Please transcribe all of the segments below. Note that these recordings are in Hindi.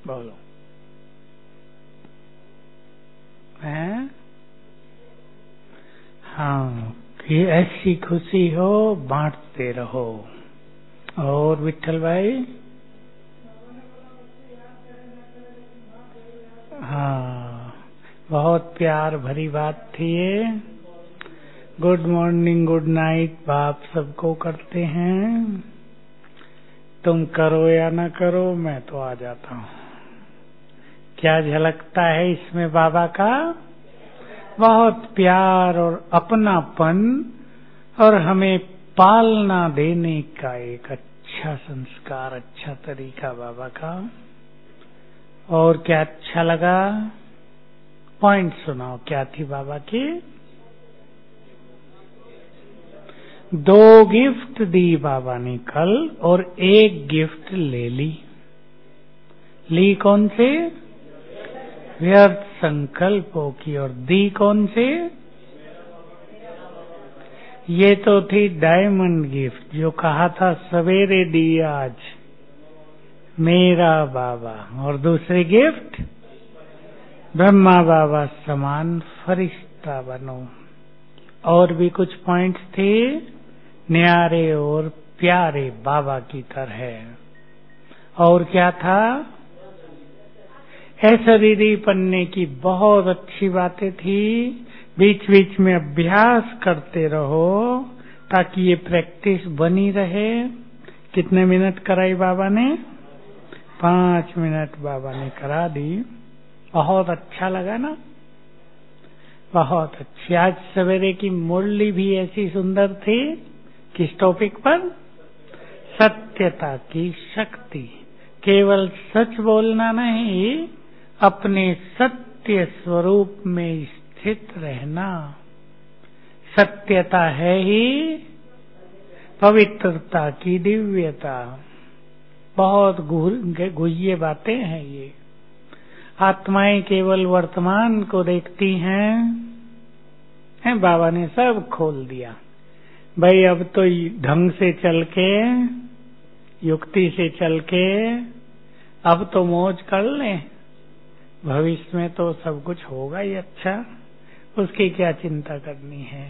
बोलो। हैं? हाँ, कि ऐसी खुशी हो बांटते रहो। और विठल भाई? हाँ, बहुत प्यार भरी बात थी ये। गुड मॉर्निंग, गुड नाइट बाप सबको करते हैं। तुम करो या ना करो, मैं तो आ जाता हूँ। क्या झलकता है इसमें बाबा का? बहुत प्यार और अपनापन, और हमें पालना देने का एक अच्छा संस्कार, अच्छा तरीका बाबा का। और क्या अच्छा लगा? पॉइंट सुनाओ, क्या थी बाबा की? 2 गिफ्ट दी बाबा ने कल, और 1 गिफ्ट ले ली। ली कौन से? व्यर्थ संकल्पों की। और दी कौन से? ये तो थी डायमंड गिफ्ट, जो कहा था सवेरे दी आज मेरा बाबा। और दूसरी गिफ्ट, ब्रह्मा बाबा समान फरिश्ता बनो। और भी कुछ पॉइंट्स थे, न्यारे और प्यारे बाबा की तरह। और क्या था? ऐश्वर्य पन्ने की बहुत अच्छी बातें थी। बीच बीच में अभ्यास करते रहो ताकि ये प्रैक्टिस बनी रहे। कितने मिनट कराई बाबा ने? 5 मिनट बाबा ने करा दी। बहुत अच्छा लगा ना? बहुत अच्छी। आज सवेरे की मुरली भी ऐसी सुंदर थी। किस टॉपिक पर? सत्यता की शक्ति। केवल सच बोलना नहीं, अपने सत्य स्वरूप में स्थित रहना। सत्यता है ही पवित्रता की दिव्यता। बहुत गुह्य बातें हैं ये। आत्माएं केवल वर्तमान को देखती हैं। बाबा ने सब खोल दिया। भाई अब तो ढंग से चल के, युक्ति से चल के, अब तो मौज कर लें। भविष्य में तो सब कुछ होगा ही अच्छा, उसकी क्या चिंता करनी है।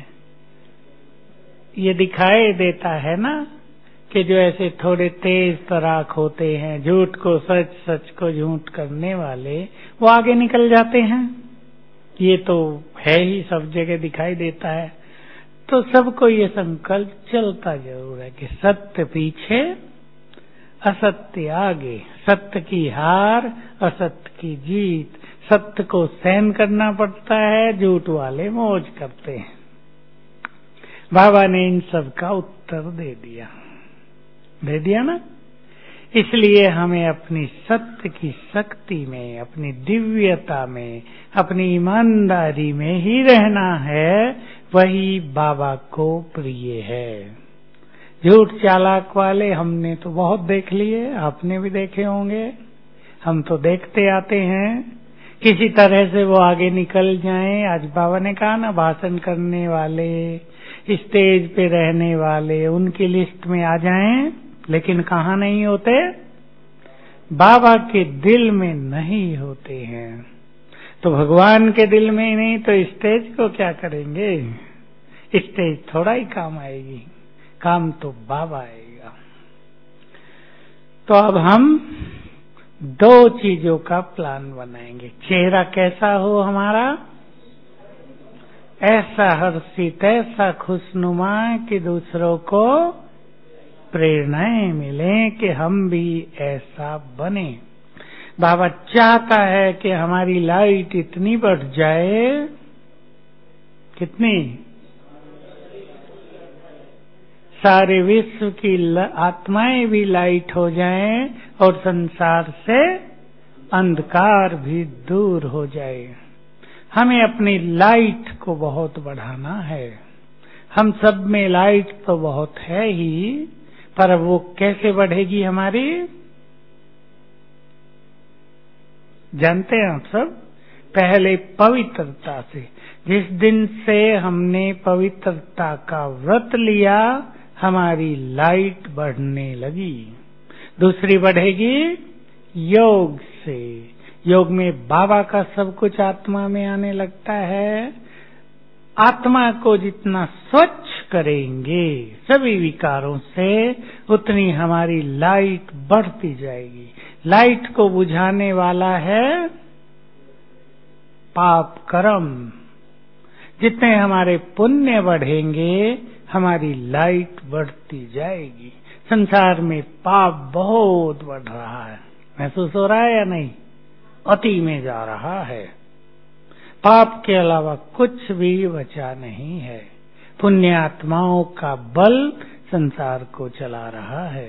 ये दिखाई देता है ना कि जो ऐसे थोड़े तेज तराक होते हैं, झूठ को सच, सच को झूठ करने वाले, वो आगे निकल जाते हैं। ये तो है ही, सब जगह दिखाई देता है। तो सबको ये संकल्प चलता जरूर है कि सत्य पीछे, असत्य आगे। सत्य की हार, असत्य की जीत। सत्य को सहन करना पड़ता है, झूठ वाले मौज करते हैं। बाबा ने इन सब का उत्तर दे दिया ना? इसलिए हमें अपनी सत्य की शक्ति में, अपनी दिव्यता में, अपनी ईमानदारी में ही रहना है। वही बाबा को प्रिय है। झूठ चालाक वाले हमने तो बहुत देख लिए, आपने भी देखे होंगे। हम तो देखते आते हैं। किसी तरह से वो आगे निकल जाएं। आज बाबा ने कहा ना, भाषण करने वाले, स्टेज पे रहने वाले, उनकी लिस्ट में आ जाएं, लेकिन कहाँ नहीं होते? बाबा के दिल में नहीं होते हैं। तो भगवान के दिल में ही नहीं तो स्टेज को क्या करेंगे? स्टेज थोड़ा ही काम आएगी, काम तो बाबा आएगा। तो अब हम 2 चीजों का प्लान बनाएंगे। चेहरा कैसा हो हमारा? ऐसा हर्षित, ऐसा खुशनुमा कि दूसरों को प्रेरणाएं मिले कि हम भी ऐसा बने। बाबा चाहता है कि हमारी लाइट इतनी बढ़ जाए। कितनी? सारे विश्व की आत्माएं भी लाइट हो जाएं और संसार से अंधकार भी दूर हो जाए। हमें अपनी लाइट को बहुत बढ़ाना है। हम सब में लाइट तो बहुत है ही, पर वो कैसे बढ़ेगी हमारी? जानते हैं आप सब? पहले पवित्रता से। जिस दिन से हमने पवित्रता का व्रत लिया, हमारी लाइट बढ़ने लगी। दूसरी बढ़ेगी योग से। योग में बाबा का सब कुछ आत्मा में आने लगता है। आत्मा को जितना स्वच्छ करेंगे सभी विकारों से, उतनी हमारी लाइट बढ़ती जाएगी। लाइट को बुझाने वाला है पाप कर्म। जितने हमारे पुण्य बढ़ेंगे हमारी लाइट बढ़ती जाएगी। संसार में पाप बहुत बढ़ रहा है, महसूस हो रहा है या नहीं? अति में जा रहा है। पाप के अलावा कुछ भी बचा नहीं है। पुण्य आत्माओं का बल संसार को चला रहा है।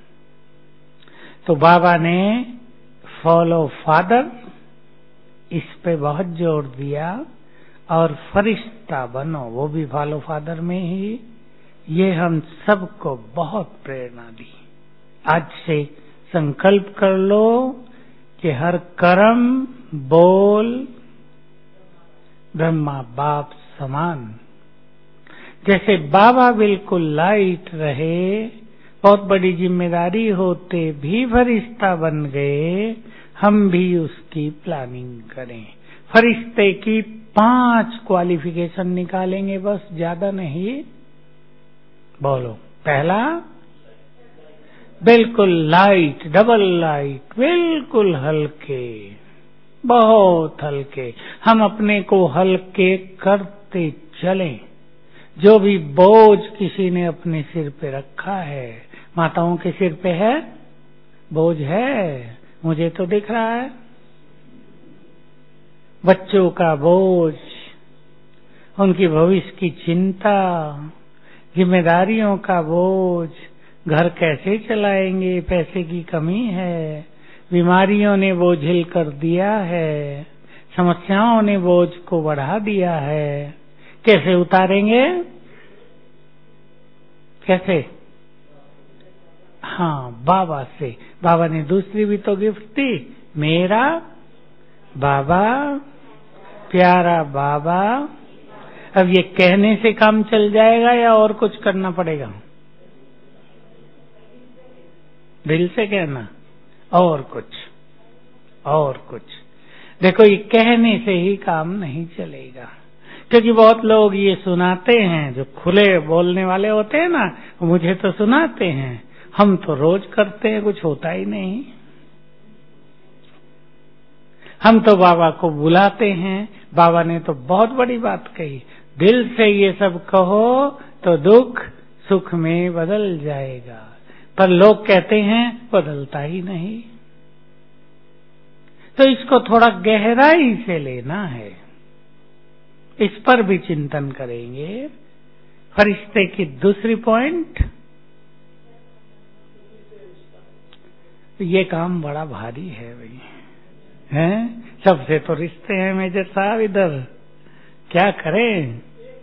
तो बाबा ने फॉलो फादर इस पे बहुत जोर दिया, और फरिश्ता बनो वो भी फॉलो फादर में ही। ये हम सबको बहुत प्रेरणा दी। आज से संकल्प कर लो कि हर कर्म बोल ब्रह्मा बाप समान। जैसे बाबा बिल्कुल लाइट रहे, बहुत बड़ी जिम्मेदारी होते भी फरिश्ता बन गए, हम भी उसकी प्लानिंग करें। फरिश्ते की 5 क्वालिफिकेशन निकालेंगे, बस ज्यादा नहीं। बोलो। पहला, बिल्कुल लाइट, डबल लाइट, बिल्कुल हल्के, बहुत हल्के। हम अपने को हल्के करते चलें। जो भी बोझ किसी ने अपने सिर पे रखा है, माताओं के सिर पे है बोझ, है मुझे तो दिख रहा है। बच्चों का बोझ, उनकी भविष्य की चिंता, जिम्मेदारियों का बोझ, घर कैसे चलाएंगे, पैसे की कमी है, बीमारियों ने बोझ हिल कर दिया है, समस्याओं ने बोझ को बढ़ा दिया है। कैसे उतारेंगे? कैसे? हाँ, बाबा से। बाबा ने दूसरी भी तो गिफ्ट दी, मेरा बाबा, प्यारा बाबा। अब ये कहने से काम चल जाएगा या और कुछ करना पड़ेगा? दिल से कहना, और कुछ। देखो, ये कहने से ही काम नहीं चलेगा, क्योंकि बहुत लोग ये सुनाते हैं, जो खुले बोलने वाले होते हैं ना, मुझे तो सुनाते हैं, हम तो रोज करते हैं, कुछ होता ही नहीं। हम तो बाबा को बुलाते हैं। बाबा ने तो बहुत बड़ी बात कही, दिल से ये सब कहो तो दुख सुख में बदल जाएगा। पर लोग कहते हैं बदलता ही नहीं। तो इसको थोड़ा गहराई से लेना है, इस पर भी चिंतन करेंगे। फरिश्ते की दूसरी पॉइंट, ये काम बड़ा भारी है भाई, हैं? सबसे तो रिश्ते हैं मेजर साहब, इधर क्या करें?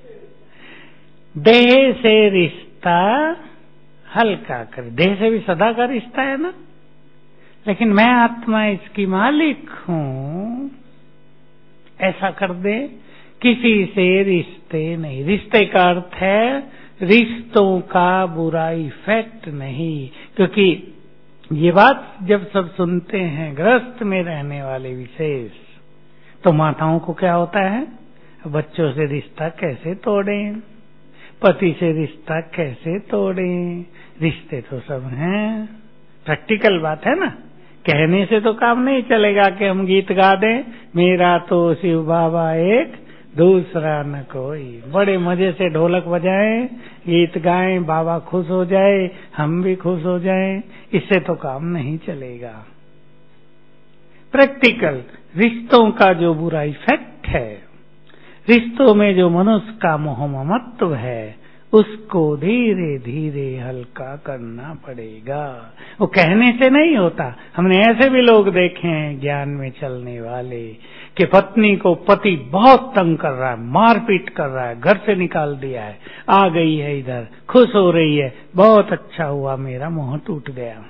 देह से रिश्ता हल्का कर, देह से भी सदा का रिश्ता है ना, लेकिन मैं आत्मा इसकी मालिक हूं, ऐसा कर दे। किसी से रिश्ते नहीं, रिश्ते का अर्थ है रिश्तों का बुरा इफेक्ट नहीं। क्योंकि ये बात जब सब सुनते हैं, गृहस्थ में रहने वाले विशेष, तो माताओं को क्या होता है? बच्चों से रिश्ता कैसे तोड़ें, पति से रिश्ता कैसे तोड़ें? रिश्ते तो सब हैं, प्रैक्टिकल बात है ना। कहने से तो काम नहीं चलेगा कि हम गीत गा दें, मेरा तो शिव बाबा एक दूसरा न कोई, बड़े मजे से ढोलक बजाएं, गीत गाएं, बाबा खुश हो जाए, हम भी खुश हो जाएं, इससे तो काम नहीं चलेगा। प्रैक्टिकल रिश्तों का जो बुरा इफेक्ट है, रिश्तों में जो मनुष्य का मोह ममत्व है, उसको धीरे धीरे हल्का करना पड़ेगा। वो कहने से नहीं होता। हमने ऐसे भी लोग देखे हैं ज्ञान में चलने वाले, कि पत्नी को पति बहुत तंग कर रहा है, मारपीट कर रहा है, घर से निकाल दिया है, आ गई है इधर, खुश हो रही है, बहुत अच्छा हुआ, मेरा मोह टूट गया।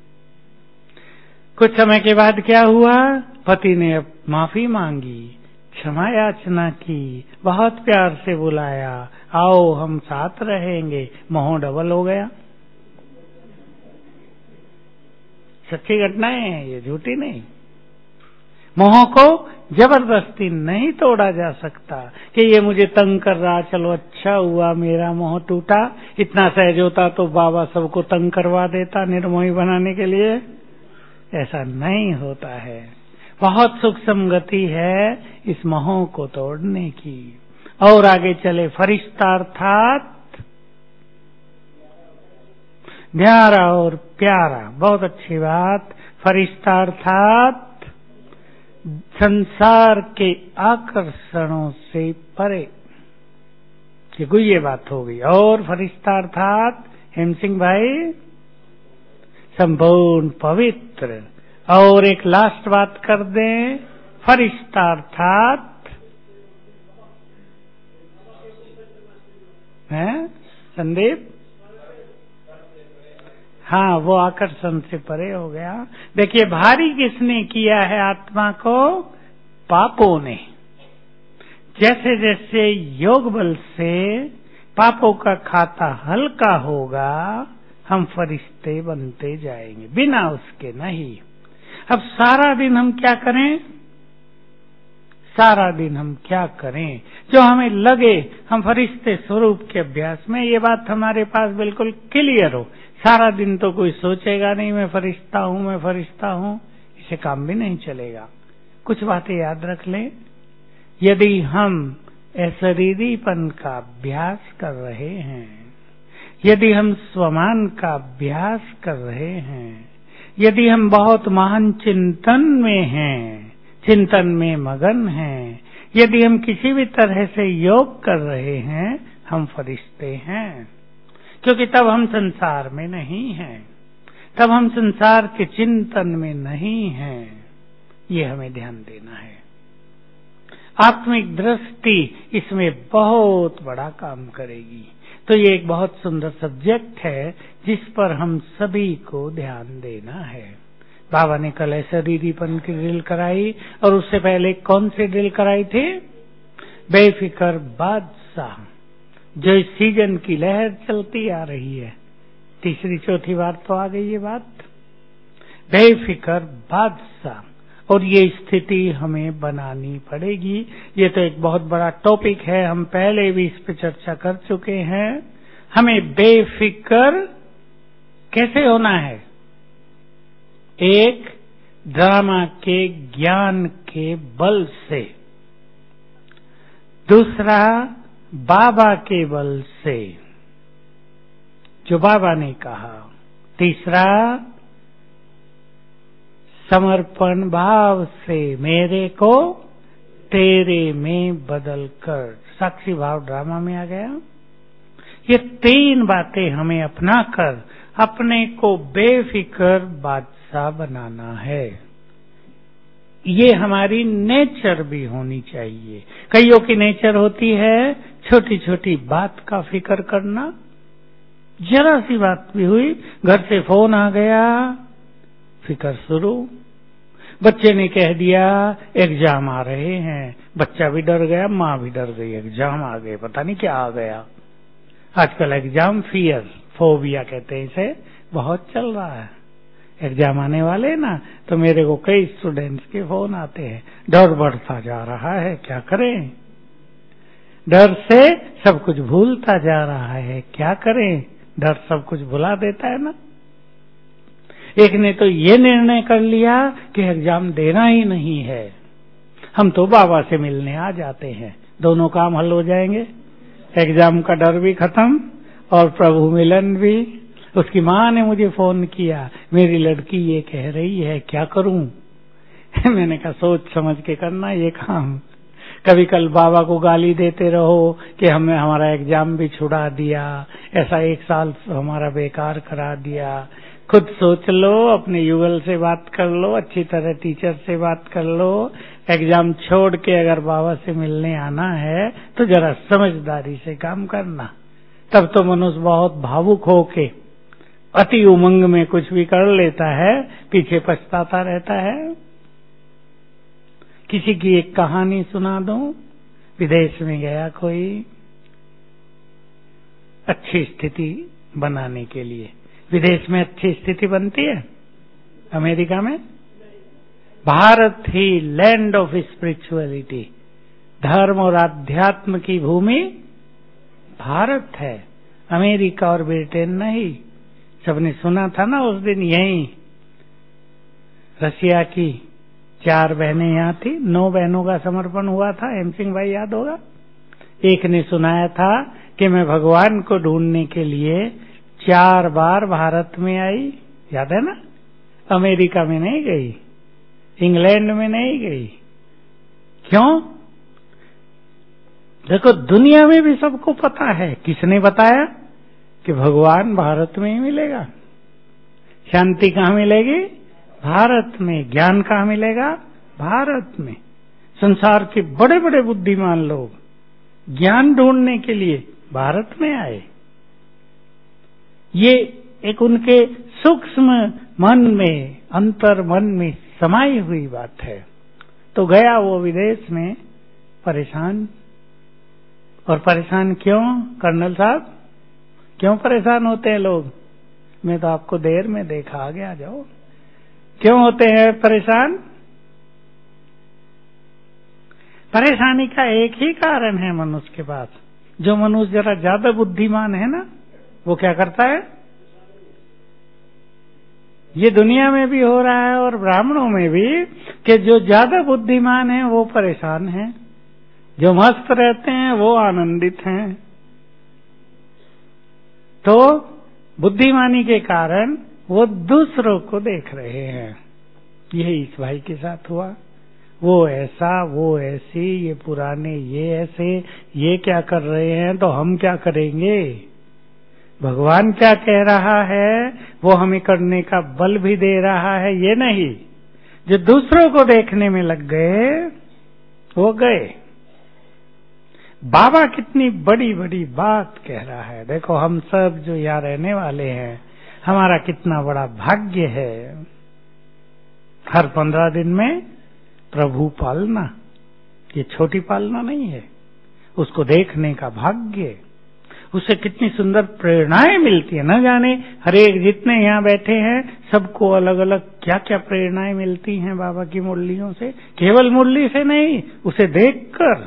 कुछ समय के बाद क्या हुआ? पति ने अब माफी मांगी, क्षमा याचना की, बहुत प्यार से बुलाया, आओ हम साथ रहेंगे, मोह डबल हो गया। सच्ची घटनाएं हैं ये, झूठी नहीं। मोह को जबरदस्ती नहीं तोड़ा जा सकता कि ये मुझे तंग कर रहा, चलो अच्छा हुआ मेरा मोह टूटा। इतना सहज होता तो बाबा सबको तंग करवा देता निर्मोही बनाने के लिए। ऐसा नहीं होता है। बहुत सूक्ष्म गति है इस मोह को तोड़ने की। और आगे चले, फरिश्ता अर्थात न्यारा और प्यारा। बहुत अच्छी बात। फरिश्ता अर्थात संसार के आकर्षणों से परे, ये बात हो गई। और फरिश्ता अर्थात हेम सिंह भाई संपूर्ण पवित्र। और एक लास्ट बात कर दें, फरिश्ता अर्थात है संदीप, हाँ वो आकर्षण से परे हो गया। देखिए भारी किसने किया है आत्मा को? पापों ने। जैसे जैसे योग बल से पापों का खाता हल्का होगा, हम फरिश्ते बनते जाएंगे, बिना उसके नहीं। अब सारा दिन हम क्या करें? सारा दिन हम क्या करें जो हमें लगे हम फरिश्ते स्वरूप के अभ्यास में, ये बात हमारे पास बिल्कुल क्लियर हो। सारा दिन तो कोई सोचेगा नहीं मैं फरिश्ता हूं, मैं फरिश्ता हूं, इसे काम भी नहीं चलेगा। कुछ बातें याद रख लें। यदि हम अशरीरीपन का अभ्यास कर रहे हैं, यदि हम स्वमान का अभ्यास कर रहे हैं, यदि हम बहुत महान चिंतन में हैं, चिंतन में मगन हैं, यदि हम किसी भी तरह से योग कर रहे हैं, हम फरिश्ते हैं। क्योंकि तब हम संसार में नहीं हैं, तब हम संसार के चिंतन में नहीं हैं। ये हमें ध्यान देना है। आत्मिक दृष्टि इसमें बहुत बड़ा काम करेगी। तो ये एक बहुत सुंदर सब्जेक्ट है जिस पर हम सभी को ध्यान देना है। बाबा ने कल शरीरीपन की ड्रिल कराई, और उससे पहले कौन सी ड्रिल कराई थी? बेफिक्र बादशाह, जो इस सीजन की लहर चलती आ रही है। तीसरी चौथी बार तो आ गई ये बात, बेफिक्र बादशाह। और ये स्थिति हमें बनानी पड़ेगी। ये तो एक बहुत बड़ा टॉपिक है, हम पहले भी इस पे चर्चा कर चुके हैं। हमें बेफिक्र कैसे होना है? एक, ड्रामा के ज्ञान के बल से। दूसरा, बाबा के बल से, जो बाबा ने कहा। तीसरा, समर्पण भाव से, मेरे को तेरे में बदल कर। साक्षी भाव ड्रामा में आ गया। ये तीन बातें हमें अपना कर अपने को बेफिक्र बादशाह बनाना है। ये हमारी नेचर भी होनी चाहिए। कईयों की नेचर होती है छोटी छोटी बात का फिक्र करना। जरा सी बात भी हुई, घर से फोन आ गया, फिक्र शुरू। बच्चे ने कह दिया एग्जाम आ रहे हैं, बच्चा भी डर गया, माँ भी डर गई, एग्जाम आ गए, पता नहीं क्या आ गया। आजकल एग्जाम फियर, फोबिया कहते हैं इसे, बहुत चल रहा है। एग्जाम आने वाले ना, तो मेरे को कई स्टूडेंट्स के फोन आते हैं, डर बढ़ता जा रहा है, क्या करें? डर से सब कुछ भूलता जा रहा है, क्या करें? डर सब कुछ भुला देता है ना। एक ने तो ये निर्णय कर लिया कि एग्जाम देना ही नहीं है, हम तो बाबा से मिलने आ जाते हैं, दोनों काम हल हो जाएंगे। एग्जाम का डर भी खत्म और प्रभु मिलन भी। उसकी माँ ने मुझे फोन किया, मेरी लड़की ये कह रही है, क्या करूं? मैंने कहा सोच समझ के करना ये काम। कभी कल बाबा को गाली देते रहो कि हमने हमारा एग्जाम भी छुड़ा दिया, ऐसा एक साल हमारा बेकार करा दिया। खुद सोच लो, अपने युगल से बात कर लो, अच्छी तरह टीचर से बात कर लो। एग्जाम छोड़ के अगर बाबा से मिलने आना है तो जरा समझदारी से काम करना। तब तो मनुष्य बहुत भावुक होके अति उमंग में कुछ भी कर लेता है, पीछे पछताता रहता है। किसी की एक कहानी सुना दूं। विदेश में गया कोई अच्छी स्थिति बनाने के लिए। विदेश में अच्छी स्थिति बनती है, अमेरिका में भारत ही लैंड ऑफ स्पिरिचुअलिटी, धर्म और आध्यात्म की भूमि भारत है, अमेरिका और ब्रिटेन नहीं। सबने सुना था ना उस दिन, यहीं रसिया की 4 बहनें यहाँ थी, 9 बहनों का समर्पण हुआ था। हेम सिंह भाई याद होगा, एक ने सुनाया था कि मैं भगवान को ढूंढने के लिए 4 बार भारत में आई, याद है ना। अमेरिका में नहीं गई, इंग्लैंड में नहीं गई। क्यों? देखो दुनिया में भी सबको पता है, किसने बताया कि भगवान भारत में ही मिलेगा। शांति कहाँ मिलेगी? भारत में। ज्ञान कहाँ मिलेगा? भारत में। संसार के बड़े बड़े बुद्धिमान लोग ज्ञान ढूंढने के लिए भारत में आए। ये एक उनके सूक्ष्म मन में, अंतर मन में समाई हुई बात है। तो गया वो विदेश में परेशान। और परेशान क्यों कर्नल साहब? क्यों परेशान होते हैं लोग? मैं तो आपको देर में देखा, आगे आ जाओ। क्यों होते हैं परेशान? परेशानी का एक ही कारण है मनुष्य के पास। जो मनुष्य जरा ज्यादा बुद्धिमान है ना, वो क्या करता है? ये दुनिया में भी हो रहा है और ब्राह्मणों में भी, कि जो ज्यादा बुद्धिमान है वो परेशान है, जो मस्त रहते हैं वो आनंदित हैं। तो बुद्धिमानी के कारण वो दूसरों को देख रहे हैं। यही इस भाई के साथ हुआ। वो ऐसा, वो ऐसी, ये पुराने, ये ऐसे, ये क्या कर रहे हैं तो हम क्या करेंगे? भगवान क्या कह रहा है वो हमें करने का बल भी दे रहा है, ये नहीं। जो दूसरों को देखने में लग गए वो गए। बाबा कितनी बड़ी बड़ी बात कह रहा है। देखो हम सब जो यहाँ रहने वाले हैं, हमारा कितना बड़ा भाग्य है। हर 15 दिन में प्रभु पालना, ये छोटी पालना नहीं है, उसको देखने का भाग्य। उससे कितनी सुंदर प्रेरणाएं मिलती है। न जाने हर एक जितने यहाँ बैठे हैं सबको अलग अलग क्या क्या प्रेरणाएं मिलती हैं बाबा की मुरलियों से। केवल मुरली से नहीं, उसे देखकर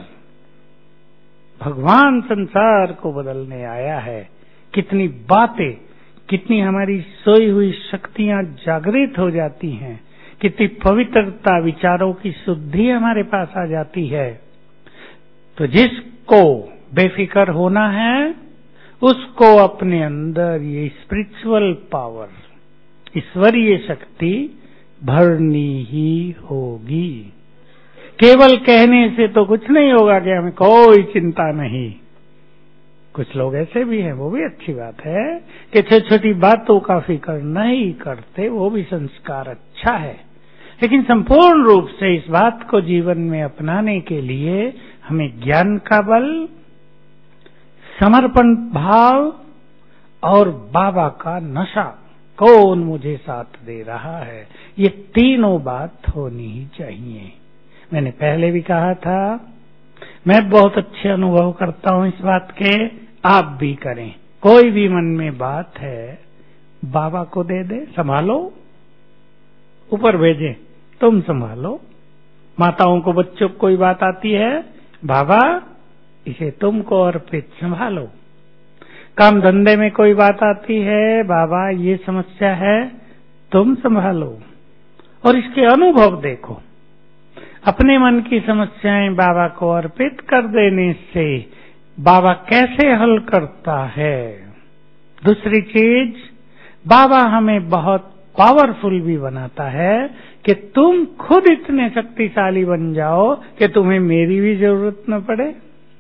भगवान संसार को बदलने आया है। कितनी बातें, कितनी हमारी सोई हुई शक्तियां जागृत हो जाती हैं, कितनी पवित्रता, विचारों की शुद्धि हमारे पास आ जाती है। तो जिसको बेफिक्र होना है उसको अपने अंदर ये स्पिरिचुअल पावर, ईश्वरीय शक्ति भरनी ही होगी। केवल कहने से तो कुछ नहीं होगा कि हमें कोई चिंता नहीं। कुछ लोग ऐसे भी हैं, वो भी अच्छी बात है कि छोटी छोटी बातों का फिक्र नहीं करते, वो भी संस्कार अच्छा है। लेकिन संपूर्ण रूप से इस बात को जीवन में अपनाने के लिए हमें ज्ञान का बल, समर्पण भाव और बाबा का नशा, कौन मुझे साथ दे रहा है, ये तीनों बात होनी ही चाहिए। मैंने पहले भी कहा था, मैं बहुत अच्छे अनुभव करता हूं इस बात के, आप भी करें। कोई भी मन में बात है बाबा को दे दे, संभालो, ऊपर भेजे, तुम संभालो। माताओं को बच्चों को कोई बात आती है, बाबा इसे तुमको अर्पित, संभालो। काम धंधे में कोई बात आती है, बाबा ये समस्या है, तुम संभालो। और इसके अनुभव देखो। अपने मन की समस्याएं बाबा को अर्पित कर देने से बाबा कैसे हल करता है। दूसरी चीज, बाबा हमें बहुत पावरफुल भी बनाता है कि तुम खुद इतने शक्तिशाली बन जाओ कि तुम्हें मेरी भी जरूरत न पड़े।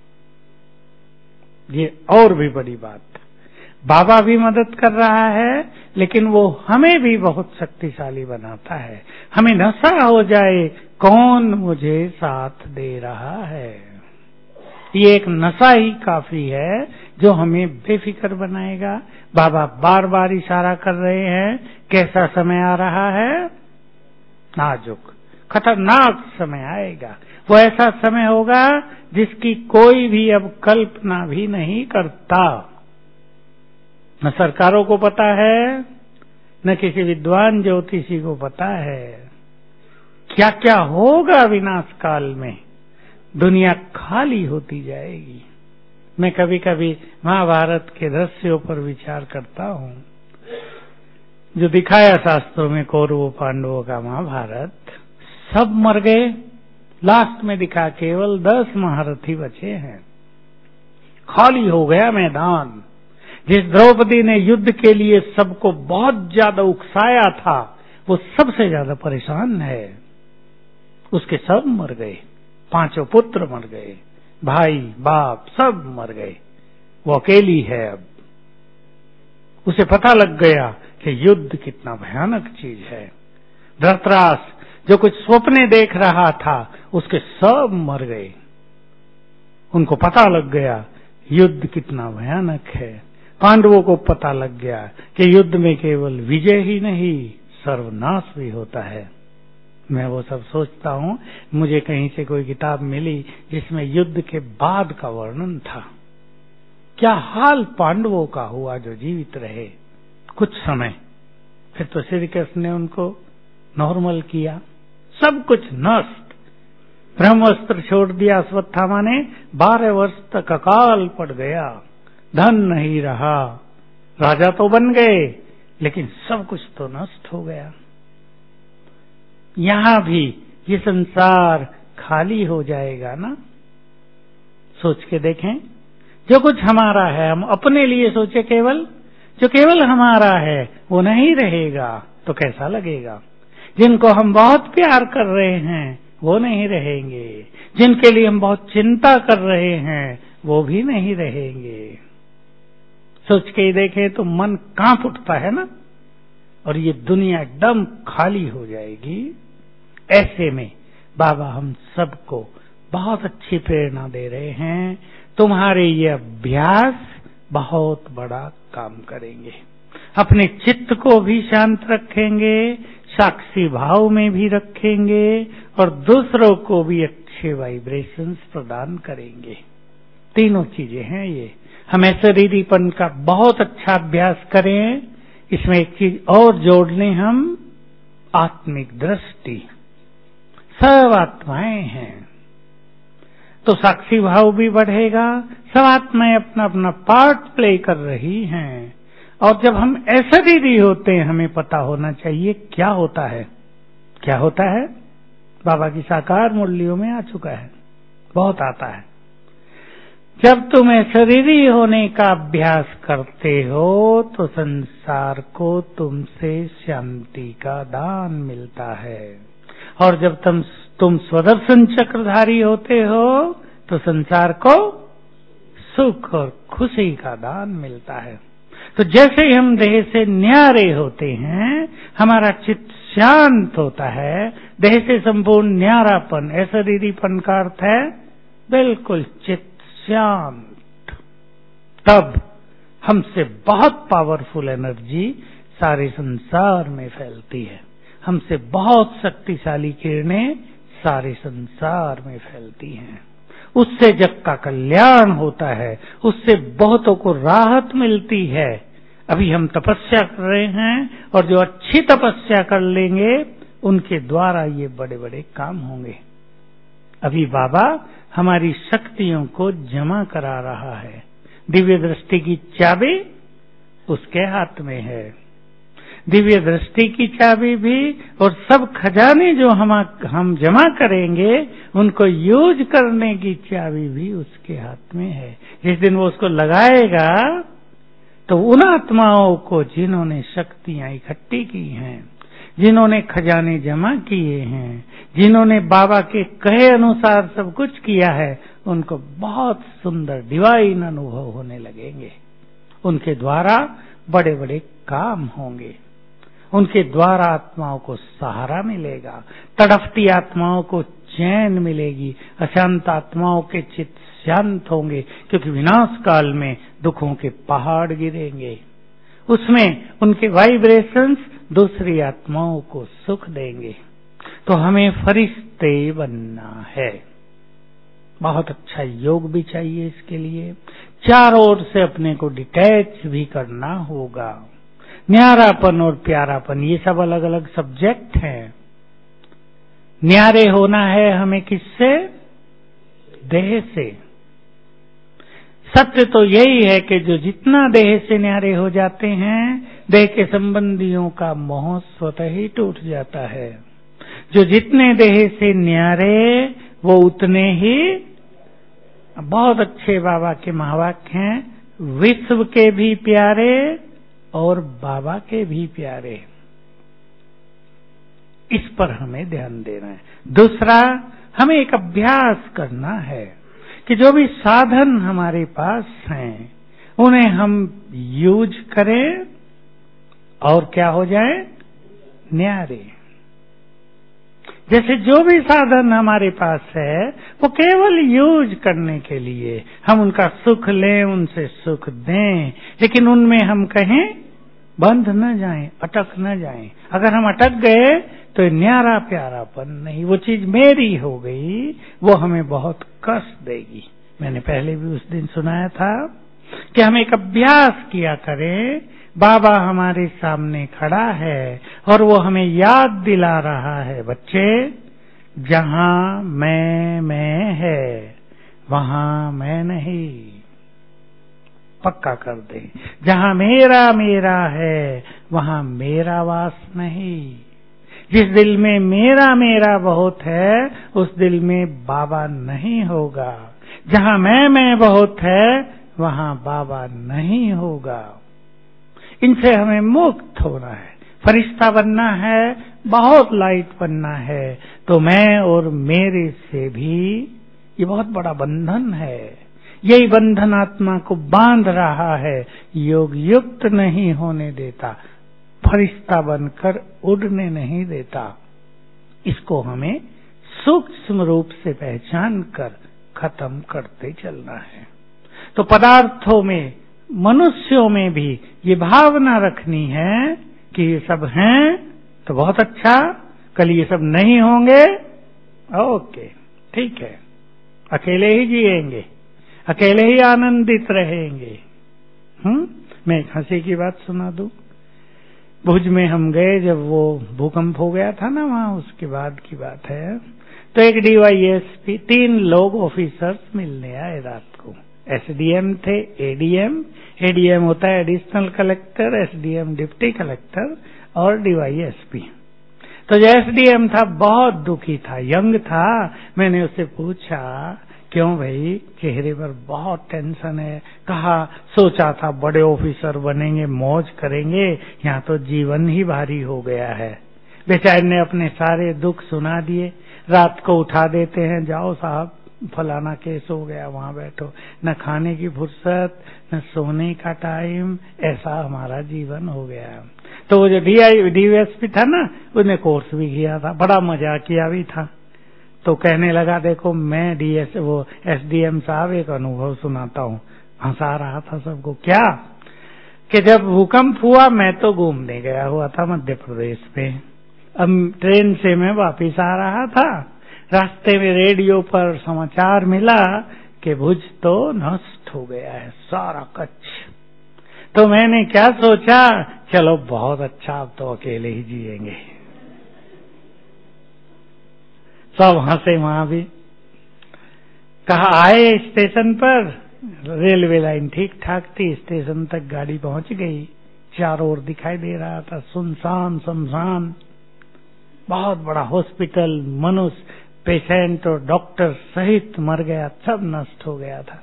ये और भी बड़ी बात। बाबा भी मदद कर रहा है, लेकिन वो हमें भी बहुत शक्तिशाली बनाता है। हमें नशा हो जाए, कौन मुझे साथ दे रहा है। ये एक नशा ही काफी है जो हमें बेफिक्र बनाएगा। बाबा बार बार इशारा कर रहे हैं, कैसा समय आ रहा है, नाजुक खतरनाक समय आएगा। वो ऐसा समय होगा जिसकी कोई भी अब कल्पना भी नहीं करता। न सरकारों को पता है, न किसी विद्वान ज्योतिषी को पता है। क्या क्या होगा विनाश काल में, दुनिया खाली होती जाएगी। मैं कभी कभी महाभारत के दृश्यों पर विचार करता हूँ, जो दिखाया शास्त्रों में कौरवों पांडवों का महाभारत, सब मर गए, लास्ट में दिखा केवल 10 महारथी बचे हैं। खाली हो गया मैदान। जिस द्रौपदी ने युद्ध के लिए सबको बहुत ज्यादा उकसाया था, वो सबसे ज्यादा परेशान है। उसके सब मर गए, 5 पुत्र मर गए, भाई बाप सब मर गए, वो अकेली है। अब उसे पता लग गया कि युद्ध कितना भयानक चीज है। धृतराष्ट्र जो कुछ स्वप्ने देख रहा था, उसके सब मर गए। उनको पता लग गया युद्ध कितना भयानक है। पांडवों को पता लग गया कि युद्ध में केवल विजय ही नहीं, सर्वनाश भी होता है। मैं वो सब सोचता हूँ, मुझे कहीं से कोई किताब मिली जिसमें युद्ध के बाद का वर्णन था। क्या हाल पांडवों का हुआ जो जीवित रहे कुछ समय, फिर तो श्री कृष्ण ने उनको नॉर्मल किया, सब कुछ नष्ट। ब्रह्मास्त्र छोड़ दिया अश्वत्थामा ने, 12 वर्ष तक अकाल पड़ गया, धन नहीं रहा, राजा तो बन गए लेकिन सब कुछ तो नष्ट हो गया। यहां भी ये संसार खाली हो जाएगा ना। सोच के देखें, जो कुछ हमारा है हम अपने लिए सोचे, केवल जो केवल हमारा है वो नहीं रहेगा तो कैसा लगेगा। जिनको हम बहुत प्यार कर रहे हैं वो नहीं रहेंगे, जिनके लिए हम बहुत चिंता कर रहे हैं वो भी नहीं रहेंगे। सोच के ही देखें तो मन कांप उठता है ना, और ये दुनिया एकदम खाली हो जाएगी। ऐसे में बाबा हम सबको बहुत अच्छी प्रेरणा दे रहे हैं, तुम्हारे ये अभ्यास बहुत बड़ा काम करेंगे। अपने चित्त को भी शांत रखेंगे, साक्षी भाव में भी रखेंगे, और दूसरों को भी अच्छे वाइब्रेशंस प्रदान करेंगे। तीनों चीजें हैं ये। हमें शरीरीपन का बहुत अच्छा अभ्यास करें। इसमें एक चीज और जोड़ लें हम, आत्मिक दृष्टि। सब आत्माएं हैं तो साक्षी भाव भी बढ़ेगा। सब आत्माएं अपना अपना पार्ट प्ले कर रही हैं, और जब हम ऐसे दीदी होते हैं, हमें पता होना चाहिए क्या होता है। क्या होता है बाबा की साकार मुरलियों में आ चुका है, बहुत आता है। जब तुम शरीरी होने का अभ्यास करते हो तो संसार को तुमसे शांति का दान मिलता है, और जब तुम स्वदर्शन चक्रधारी होते हो तो संसार को सुख और खुशी का दान मिलता है। तो जैसे ही हम देह से न्यारे होते हैं, हमारा चित्त शांत होता है। देह से संपूर्ण न्यारापन, ऐसा दीदीपन का अर्थ है बिल्कुल चित्त शांत। तब हमसे बहुत पावरफुल एनर्जी सारे संसार में फैलती है, हमसे बहुत शक्तिशाली किरणें सारे संसार में फैलती हैं। उससे जग का कल्याण होता है, उससे बहुतों को राहत मिलती है। अभी हम तपस्या कर रहे हैं, और जो अच्छी तपस्या कर लेंगे उनके द्वारा ये बड़े बड़े काम होंगे। अभी बाबा हमारी शक्तियों को जमा करा रहा है। दिव्य दृष्टि की चाबी उसके हाथ में है, दिव्य दृष्टि की चाबी भी, और सब खजाने जो हम जमा करेंगे उनको यूज करने की चाबी भी उसके हाथ में है। जिस दिन वो उसको लगाएगा तो उन आत्माओं को जिन्होंने शक्तियां इकट्ठी की हैं, जिन्होंने खजाने जमा किए हैं, जिन्होंने बाबा के कहे अनुसार सब कुछ किया है, उनको बहुत सुंदर डिवाइन अनुभव होने लगेंगे। उनके द्वारा बड़े बड़े काम होंगे, उनके द्वारा आत्माओं को सहारा मिलेगा, तड़फती आत्माओं को चैन मिलेगी, अशांत आत्माओं के चित्त शांत होंगे, क्योंकि विनाश काल में दुखों के पहाड़ गिरेंगे। उसमें उनके वाइब्रेशंस दूसरी आत्माओं को सुख देंगे। तो हमें फरिश्ते बनना है। बहुत अच्छा योग भी चाहिए इसके लिए। चारों ओर से अपने को डिटैच भी करना होगा। न्यारापन और प्यारापन ये सब अलग अलग सब्जेक्ट हैं। न्यारे होना है हमें किससे? देह से। सत्य तो यही है कि जो जितना देह से न्यारे हो जाते हैं, देह के संबंधियों का मोह स्वतः ही टूट जाता है। जो जितने देह से न्यारे वो उतने ही, बहुत अच्छे बाबा के महावाक्य हैं, विश्व के भी प्यारे और बाबा के भी प्यारे। इस पर हमें ध्यान देना है। दूसरा, हमें एक अभ्यास करना है कि जो भी साधन हमारे पास हैं उन्हें हम यूज करें और क्या हो जाए? न्यारे। जैसे जो भी साधन हमारे पास है वो केवल यूज करने के लिए, हम उनका सुख लें, उनसे सुख दें, लेकिन उनमें हम कहीं बंध न जाएं, अटक न जाएं। अगर हम अटक गए तो न्यारा प्यारापन नहीं, वो चीज मेरी हो गई, वो हमें बहुत कष्ट देगी। मैंने पहले भी उस दिन सुनाया था कि हम एक अभ्यास किया करें। बाबा हमारे सामने खड़ा है और वो हमें याद दिला रहा है, बच्चे जहां मैं है वहां मैं नहीं। पक्का कर दे, जहां मेरा मेरा है वहां मेरा वास नहीं। जिस दिल में मेरा मेरा बहुत है उस दिल में बाबा नहीं होगा। जहां मैं बहुत है वहां बाबा नहीं होगा। इनसे हमें मुक्त होना है, फरिश्ता बनना है, बहुत लाइट बनना है। तो मैं और मेरे से भी ये बहुत बड़ा बंधन है। यही बंधन आत्मा को बांध रहा है, योग युक्त नहीं होने देता, फरिश्ता बनकर उड़ने नहीं देता। इसको हमें सूक्ष्म रूप से पहचान कर खत्म करते चलना है। तो पदार्थों में, मनुष्यों में भी ये भावना रखनी है कि ये सब हैं तो बहुत अच्छा, कल ये सब नहीं होंगे, ओके ठीक है, अकेले ही जिएंगे, अकेले ही आनंदित रहेंगे। मैं एक हंसी की बात सुना दूं। भुज में हम गए जब वो भूकंप हो गया था ना, वहां उसके बाद की बात है। तो एक DYSP 3 लोग ऑफिसर्स मिलने आए रात को। SDM थे, ADM होता है additional collector, SDM deputy collector और DYSP। तो जो SDM था बहुत दुखी था, यंग था। मैंने उससे पूछा क्यों भाई, चेहरे पर बहुत टेंशन है। कहा सोचा था बड़े ऑफिसर बनेंगे, मौज करेंगे, यहाँ तो जीवन ही भारी हो गया है। बेचारे ने अपने सारे दुख सुना दिए। रात को उठा देते हैं, जाओ साहब फलाना केस हो गया, वहां बैठो। न खाने की फुर्सत, न सोने का टाइम, ऐसा हमारा जीवन हो गया। तो वो जो DYSP था ना, उसने कोर्स भी किया था, बड़ा मजा किया भी था। तो कहने लगा देखो मैं SDM साहब एक अनुभव सुनाता हूँ। हंसा रहा था सबको। क्या कि जब भूकंप हुआ मैं तो घूमने गया हुआ था मध्य प्रदेश पे। अब ट्रेन से मैं वापिस आ रहा था, रास्ते में रेडियो पर समाचार मिला कि भुज तो नष्ट हो गया है, सारा कच्छ। तो मैंने क्या सोचा, चलो बहुत अच्छा, अब तो अकेले ही जिएंगे। सब हंसे वहां भी। कहा आए स्टेशन पर, रेलवे लाइन ठीक ठाक थी, स्टेशन तक गाड़ी पहुंच गई। चारों ओर दिखाई दे रहा था सुनसान शमशान। बहुत बड़ा हॉस्पिटल, मनुष्य, पेशेंट और डॉक्टर सहित मर गया, सब नष्ट हो गया था।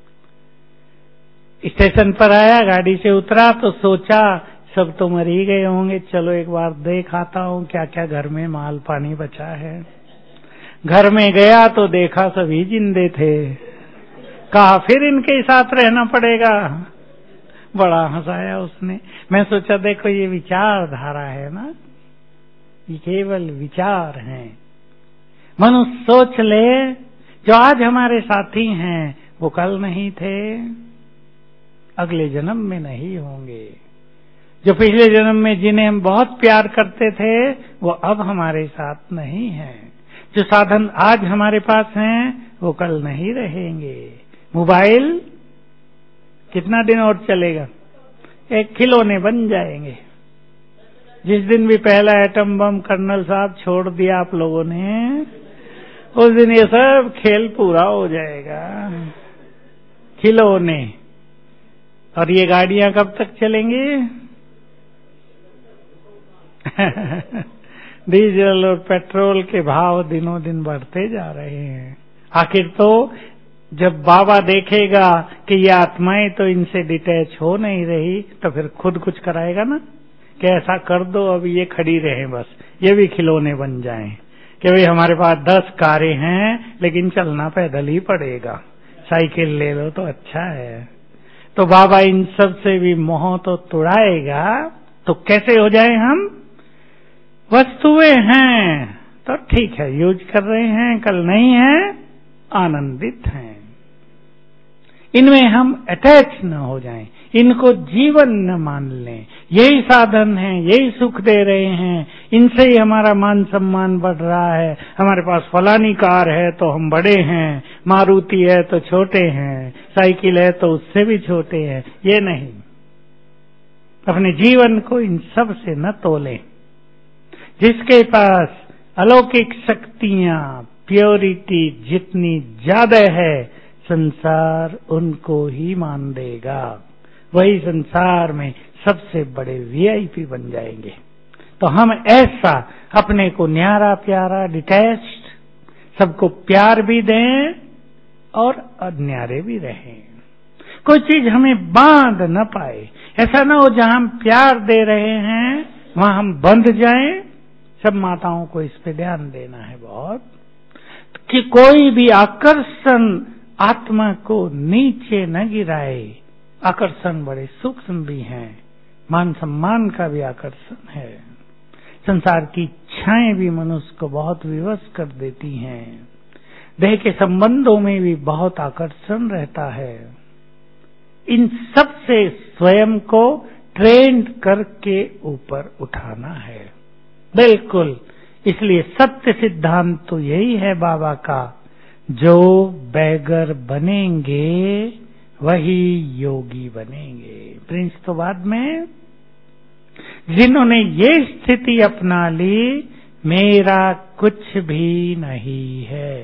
स्टेशन पर आया, गाड़ी से उतरा तो सोचा सब तो मर ही गए होंगे, चलो एक बार देख आता हूँ क्या क्या घर में माल पानी बचा है। घर में गया तो देखा सभी जिंदे थे। कहा फिर इनके साथ रहना पड़ेगा। बड़ा हंसाया उसने। मैं सोचा देखो ये विचारधारा है ना, ये केवल विचार हैं। मनुष्य सोच ले, जो आज हमारे साथी हैं वो कल नहीं थे, अगले जन्म में नहीं होंगे। जो पिछले जन्म में जिन्हें हम बहुत प्यार करते थे वो अब हमारे साथ नहीं हैं। जो साधन आज हमारे पास हैं वो कल नहीं रहेंगे। मोबाइल कितना दिन और चलेगा, एक खिलौने बन जाएंगे। जिस दिन भी पहला एटम बम कर्नल साहब छोड़ दिया आप लोगों ने, उस दिन ये सब खेल पूरा हो जाएगा। खिलौने। और ये गाड़ियां कब तक चलेंगी? डीजल और पेट्रोल के भाव दिनों दिन बढ़ते जा रहे हैं। आखिर तो जब बाबा देखेगा कि ये आत्माएं तो इनसे डिटैच हो नहीं रही, तो फिर खुद कुछ कराएगा ना, कि ऐसा कर दो अब ये खड़ी रहे, बस ये भी खिलौने बन जाएं कि भाई हमारे पास 10 कारें हैं लेकिन चलना पैदल ही पड़ेगा, साइकिल ले लो तो अच्छा है। तो बाबा इन सब से भी मोह तो तुड़ाएगा। तो कैसे हो जाए हम? वस्तुएं हैं तो ठीक है, यूज कर रहे हैं, कल नहीं है, आनंदित हैं। इनमें हम अटैच न हो जाएं, इनको जीवन न मान लें। यही साधन है, यही सुख दे रहे हैं, इनसे ही हमारा मान सम्मान बढ़ रहा है। हमारे पास फलानी कार है तो हम बड़े हैं, मारुति है तो छोटे हैं, साइकिल है तो उससे भी छोटे हैं, ये नहीं। अपने जीवन को इन सब से न तोलें। जिसके पास अलौकिक शक्तियां, प्योरिटी जितनी ज्यादा है, संसार उनको ही मान देगा। वही संसार में सबसे बड़े वीआईपी बन जाएंगे। तो हम ऐसा अपने को न्यारा प्यारा, डिटैच्ड, सबको प्यार भी दें और अन्यारे भी रहें। कोई चीज हमें बांध न पाए। ऐसा ना हो जहां हम प्यार दे रहे हैं वहां हम बंध जाएं। सब माताओं को इस पे ध्यान देना है बहुत, कि कोई भी आकर्षण आत्मा को नीचे न गिराए। आकर्षण बड़े सूक्ष्म भी हैं, मान सम्मान का भी आकर्षण है। संसार की इच्छाएं भी मनुष्य को बहुत विवश कर देती हैं। देह के संबंधों में भी बहुत आकर्षण रहता है। इन सब से स्वयं को ट्रेंड करके ऊपर उठाना है। बिल्कुल, इसलिए सत्य सिद्धांत तो यही है बाबा का, जो बैगर बनेंगे वही योगी बनेंगे। प्रिंस तो बाद में, जिन्होंने ये स्थिति अपना ली, मेरा कुछ भी नहीं है,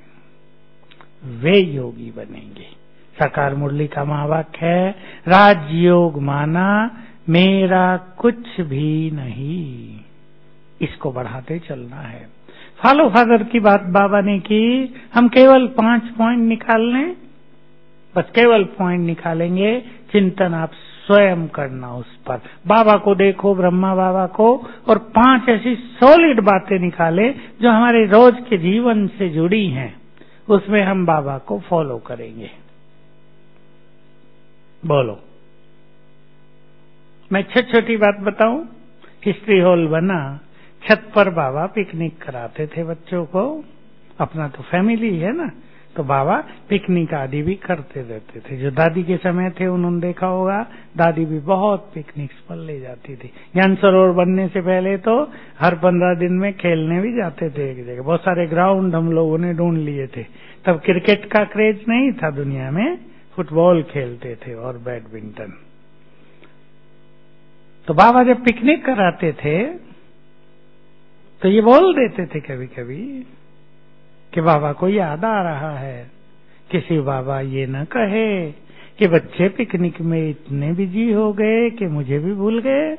वे योगी बनेंगे। साकार मुरली का महावाक्य है, राजयोग माना मेरा कुछ भी नहीं। इसको बढ़ाते चलना है। फॉलो फादर की बात बाबा ने की, हम केवल 5 पॉइंट निकाल लें, बस केवल पॉइंट निकालेंगे। चिंतन आप स्वयं करना उस पर। बाबा को देखो, ब्रह्मा बाबा को, और 5 ऐसी सॉलिड बातें निकाले जो हमारे रोज के जीवन से जुड़ी हैं। उसमें हम बाबा को फॉलो करेंगे। बोलो। मैं छोटी बात बताऊं। हिस्ट्री हॉल बना, छत पर बाबा पिकनिक कराते थे बच्चों को। अपना तो फैमिली है ना, तो बाबा पिकनिक आदि भी करते रहते थे। जो दादी के समय थे उन्होंने देखा होगा, दादी भी बहुत पिकनिक्स पर ले जाती थी। ज्ञान सरोवर बनने से पहले तो हर 15 दिन में खेलने भी जाते थे एक जगह। बहुत सारे ग्राउंड हम लोगों ने ढूंढ लिए थे। तब क्रिकेट का क्रेज नहीं था दुनिया में, फुटबॉल खेलते थे और बैडमिंटन। तो बाबा जब पिकनिक कराते थे तो ये बोल देते थे कभी कभी कि बाबा को याद आ रहा है। किसी बाबा ये न कहे कि बच्चे पिकनिक में इतने बिजी हो गए कि मुझे भी भूल गए।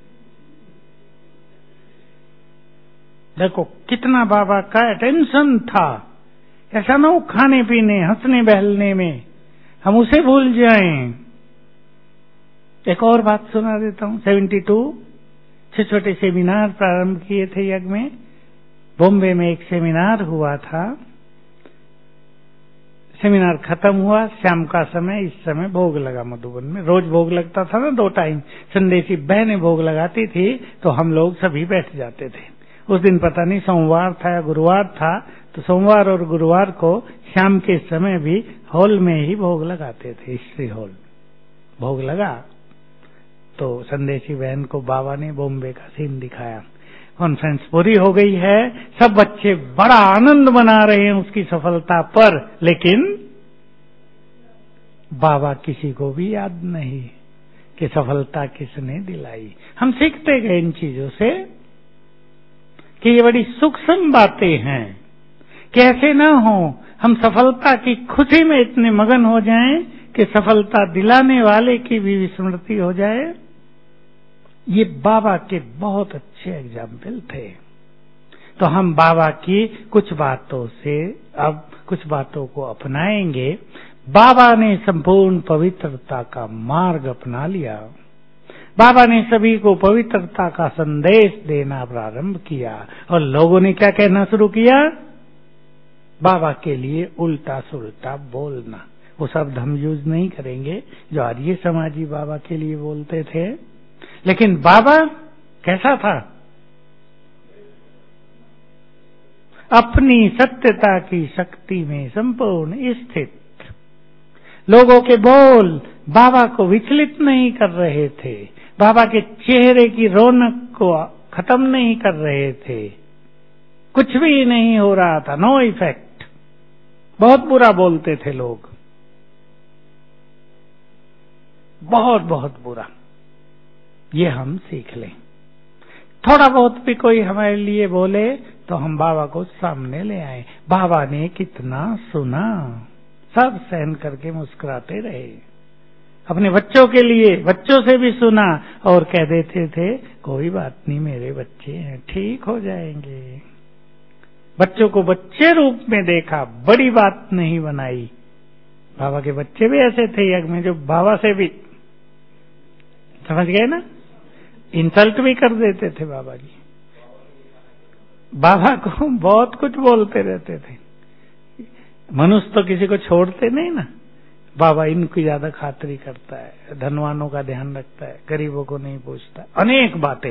देखो कितना बाबा का अटेंशन था। ऐसा ना हो खाने पीने, हंसने बहलने में हम उसे भूल जाएं। एक और बात सुना देता हूं। 72 छोटे सेमिनार प्रारंभ किए थे यज्ञ में। बॉम्बे में एक सेमिनार हुआ था। सेमिनार खत्म हुआ, शाम का समय, इस समय भोग लगा मधुबन में। रोज भोग लगता था ना 2 टाइम। संदेशी बहनें भोग लगाती थी तो हम लोग सभी बैठ जाते थे। उस दिन पता नहीं सोमवार था या गुरुवार था, तो सोमवार और गुरुवार को शाम के समय भी हॉल में ही भोग लगाते थे। हिस्ट्री हॉल भोग लगा तो संदेशी बहन को बाबा ने बॉम्बे का सीन दिखाया। कॉन्फ्रेंस पूरी हो गई है, सब बच्चे बड़ा आनंद मना रहे हैं उसकी सफलता पर, लेकिन बाबा किसी को भी याद नहीं। कि सफलता किसने दिलाई। हम सीखते गए इन चीजों से कि ये बड़ी सूक्ष्म बातें हैं, कैसे ना हो हम सफलता की खुशी में इतने मगन हो जाएं कि सफलता दिलाने वाले की भी विस्मृति हो जाए। ये बाबा के बहुत अच्छे एग्जाम्पल थे। तो हम बाबा की कुछ बातों से अब कुछ बातों को अपनाएंगे। बाबा ने संपूर्ण पवित्रता का मार्ग अपना लिया। बाबा ने सभी को पवित्रता का संदेश देना प्रारंभ किया और लोगों ने क्या कहना शुरू किया? बाबा के लिए उल्टा सुल्टा बोलना। वो शब्द हम यूज नहीं करेंगे जो आर्य समाजी बाबा के लिए बोलते थे, लेकिन बाबा कैसा था? अपनी सत्यता की शक्ति में संपूर्ण स्थित। लोगों के बोल बाबा को विचलित नहीं कर रहे थे, बाबा के चेहरे की रौनक को खत्म नहीं कर रहे थे, कुछ भी नहीं हो रहा था, नो इफेक्ट। बहुत बुरा बोलते थे लोग, बहुत बहुत बुरा। ये हम सीख लें। थोड़ा बहुत भी कोई हमारे लिए बोले तो हम बाबा को सामने ले आए। बाबा ने कितना सुना, सब सहन करके मुस्कुराते रहे। अपने बच्चों के लिए बच्चों से भी सुना और कह देते थे कोई बात नहीं, मेरे बच्चे हैं, ठीक हो जाएंगे। बच्चों को बच्चे रूप में देखा, बड़ी बात नहीं बनाई। बाबा के बच्चे भी ऐसे थे यज्ञ में जो बाबा से भी, समझ गए ना, इंसल्ट भी कर देते थे बाबा जी। बाबा को बहुत कुछ बोलते रहते थे। मनुष्य तो किसी को छोड़ते नहीं ना, बाबा इनकी ज्यादा खातिरी करता है, धनवानों का ध्यान रखता है, गरीबों को नहीं पूछता, अनेक बातें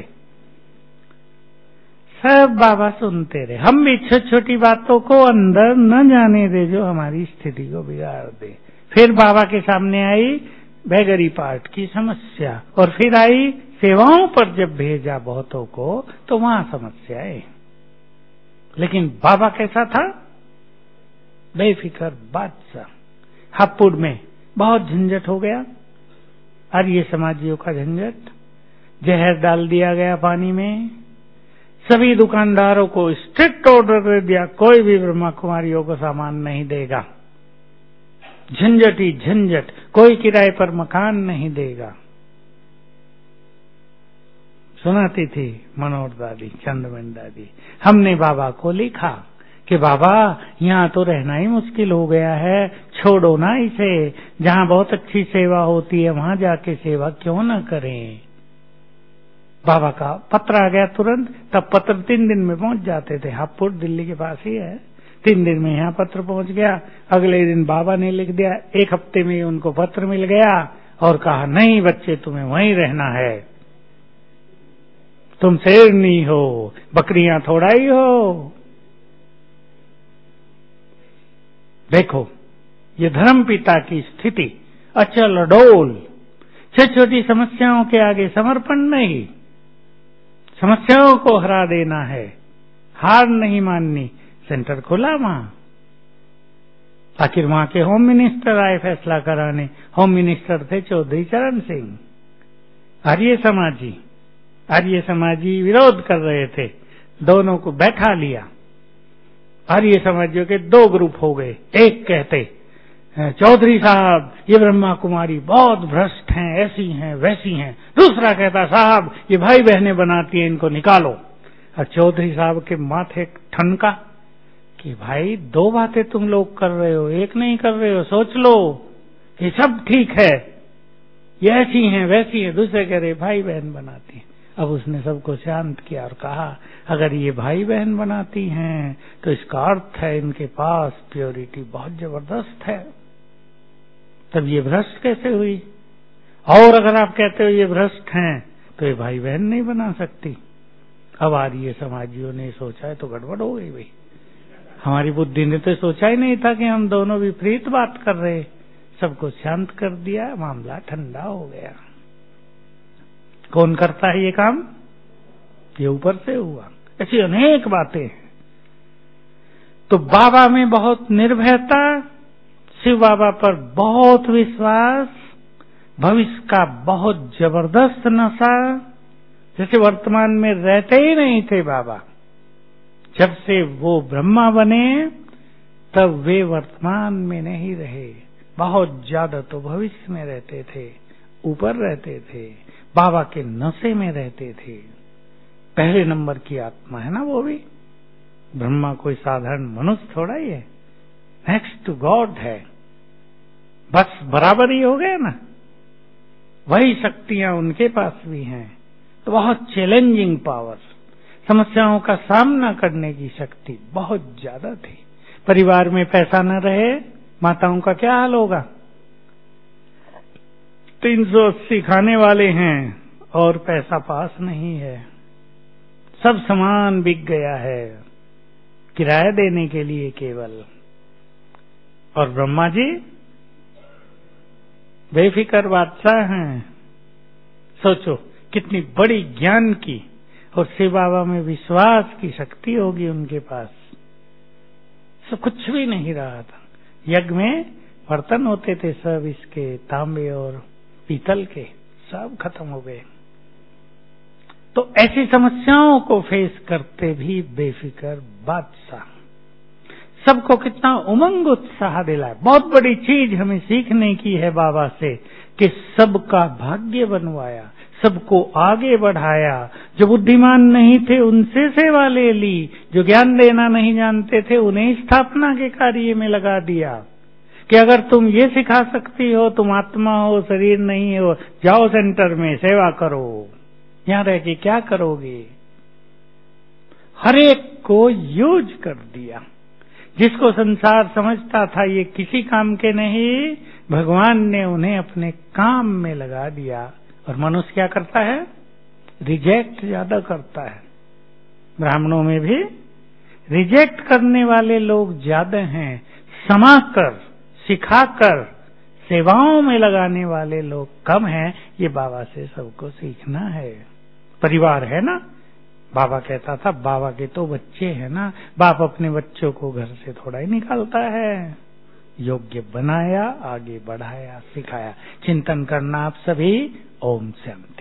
सब बाबा सुनते रहे। हम भी छोटी छोटी बातों को अंदर न जाने दे जो हमारी स्थिति को बिगाड़ दे। फिर बाबा के सामने आई बेगरी पार्ट की समस्या, और फिर आई सेवाओं पर जब भेजा बहुतों को तो वहां समस्या आई। लेकिन बाबा कैसा था? बेफिक्र बादशाह। हापुड़ में बहुत झंझट हो गया, आर्य समाजियों का झंझट। जहर डाल दिया गया पानी में, सभी दुकानदारों को स्ट्रिक्ट ऑर्डर दे दिया कोई भी ब्रह्मा कुमारियों को सामान नहीं देगा। झंझट ही झंझट, कोई किराए पर मकान नहीं देगा। सुनाती थी मनोहर दादी, चंद्रमन दादी। हमने बाबा को लिखा कि बाबा यहाँ तो रहना ही मुश्किल हो गया है, छोड़ो ना इसे, जहाँ बहुत अच्छी सेवा होती है वहां जाके सेवा क्यों न करें। बाबा का पत्र आ गया तुरंत। तब पत्र 3 दिन में पहुंच जाते थे। हापुड़ दिल्ली के पास ही है। 3 दिन में यहाँ पत्र पहुंच गया। अगले दिन बाबा ने लिख दिया। 1 हफ्ते में उनको पत्र मिल गया और कहा नहीं बच्चे तुम्हें वहीं रहना है, तुम शेरनी हो, बकरियां थोड़ा ही हो। देखो ये धर्म पिता की स्थिति, अचल अडोल, छोटी छोटी समस्याओं के आगे समर्पण नहीं, समस्याओं को हरा देना है, हार नहीं माननी। सेंटर खोला वहां। आखिर वहां के होम मिनिस्टर आए फैसला कराने। होम मिनिस्टर थे चौधरी चरण सिंह। आर्य समाजी विरोध कर रहे थे, दोनों को बैठा लिया। आर्य समाजियों के 2 ग्रुप हो गए। एक कहते चौधरी साहब ये ब्रह्मा कुमारी बहुत भ्रष्ट हैं, ऐसी हैं वैसी हैं। दूसरा कहता साहब ये भाई बहनें बनाती हैं, इनको निकालो। और चौधरी साहब के माथे ठनका कि भाई 2 बातें तुम लोग कर रहे हो, एक नहीं कर रहे हो, सोच लो। ये सब ठीक है, ये ऐसी हैं वैसी हैं। दूसरे कह रहे भाई बहन बनाती हैं। अब उसने सबको शांत किया और कहा अगर ये भाई बहन बनाती हैं तो इसका अर्थ है इनके पास प्योरिटी बहुत जबरदस्त है, तब ये भ्रष्ट कैसे हुई? और अगर आप कहते हो ये भ्रष्ट हैं तो ये भाई बहन नहीं बना सकती। अब आर्य समाजियों ने सोचा है तो गड़बड़ हो गई भाई। हमारी बुद्धि ने तो सोचा ही नहीं था कि हम दोनों विपरीत बात कर रहे। सबको शांत कर दिया, मामला ठंडा हो गया। कौन करता है ये काम? ये ऊपर से हुआ। ऐसी अनेक बातें। तो बाबा में बहुत निर्भयता, शिव बाबा पर बहुत विश्वास, भविष्य का बहुत जबरदस्त नशा, जैसे वर्तमान में रहते ही नहीं थे बाबा। जब से वो ब्रह्मा बने तब वे वर्तमान में नहीं रहे, बहुत ज्यादा तो भविष्य में रहते थे, ऊपर रहते थे, बाबा के नशे में रहते थे। पहले नंबर की आत्मा है ना वो भी। ब्रह्मा कोई साधारण मनुष्य थोड़ा ही है, नेक्स्ट टू गॉड है, बस बराबर ही हो गए ना। वही शक्तियां उनके पास भी हैं। तो बहुत चैलेंजिंग पावर, समस्याओं का सामना करने की शक्ति बहुत ज्यादा थी। परिवार में पैसा न रहे, माताओं का क्या हाल होगा। 380 खाने वाले हैं और पैसा पास नहीं है, सब सामान बिक गया है किराया देने के लिए केवल। और ब्रह्मा जी बेफिक्र बादशाह हैं। सोचो कितनी बड़ी ज्ञान की और शिव बाबा में विश्वास की शक्ति होगी उनके पास। सब कुछ भी नहीं रहा था। यज्ञ में बर्तन होते थे सब इसके तांबे और पीतल के, सब खत्म हो गए। तो ऐसी समस्याओं को फेस करते भी बेफिक्र बादशाह, सबको कितना उमंग उत्साह दिलाए। बहुत बड़ी चीज हमें सीखने की है बाबा से कि सबका भाग्य बनवाया, सबको आगे बढ़ाया। जो बुद्धिमान नहीं थे उनसे सेवा ले ली, जो ज्ञान देना नहीं जानते थे उन्हें स्थापना के कार्य में लगा दिया कि अगर तुम ये सिखा सकती हो, तुम आत्मा हो, शरीर नहीं हो, जाओ सेंटर में सेवा करो। यहां रह के क्या करोगे। हर एक को यूज कर दिया। जिसको संसार समझता था ये किसी काम के नहीं, भगवान ने उन्हें अपने काम में लगा दिया। और मनुष्य क्या करता है, रिजेक्ट ज्यादा करता है। ब्राह्मणों में भी रिजेक्ट करने वाले लोग ज्यादा हैं, समाकर सिखाकर सेवाओं में लगाने वाले लोग कम हैं। ये बाबा से सबको सीखना है। परिवार है ना, बाबा कहता था बाबा के तो बच्चे हैं ना, बाप अपने बच्चों को घर से थोड़ा ही निकालता है। योग्य बनाया, आगे बढ़ाया, सिखाया। चिंतन करना आप सभी। ओम शांति।